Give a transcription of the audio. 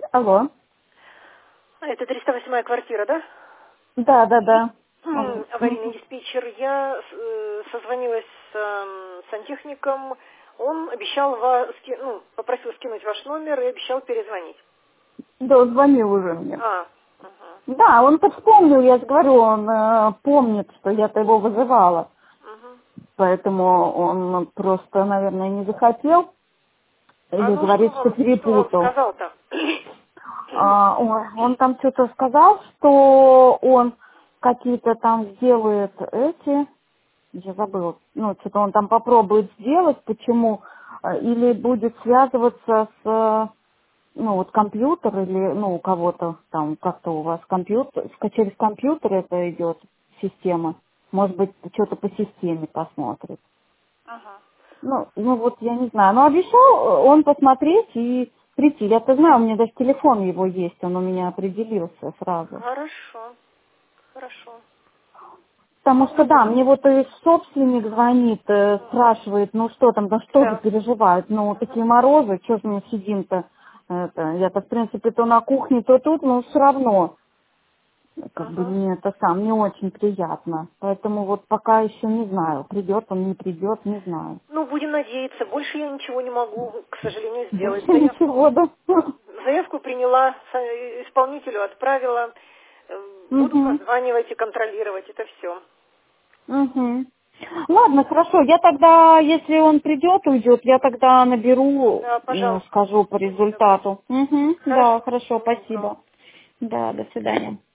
Алло. Это 308-я квартира, да? Да. Аварийный диспетчер. Я созвонилась с сантехником. Он обещал попросил скинуть ваш номер и обещал перезвонить. Да, он звонил уже мне. Угу. Да, он-то вспомнил, я же говорю, он помнит, что я-то его вызывала. Поэтому он просто, наверное, не захотел. Или говорит, что Что он перепутал. сказал-то? Он там что-то сказал, что он какие-то там сделает я забыла, что-то он там попробует сделать, почему, или будет связываться с, компьютер, или, у кого-то там, как-то у вас компьютер, через компьютер это идет система, может быть, что-то по системе посмотрит. Ага. Вот я не знаю, но обещал он посмотреть и прийти. Я-то знаю, у меня даже телефон его есть, он у меня определился сразу. Хорошо. Потому что, да, мне вот и собственник звонит, спрашивает, что там, что же Да. переживают, такие морозы, что же мы сидим-то, я-то, в принципе, то на кухне, то тут, но все равно, мне не очень приятно. Поэтому вот пока еще не знаю, придет он, не придет, не знаю. Будем надеяться. Больше я ничего не могу, к сожалению, сделать. Больше ничего, да? Заявку приняла, исполнителю отправила. Буду прозванивать и контролировать это все. Ладно, хорошо. Я тогда, если он придет, уйдет, я тогда наберу, Да, пожалуйста. скажу по результату. Да, хорошо, Всего доброго. спасибо. Да, до свидания.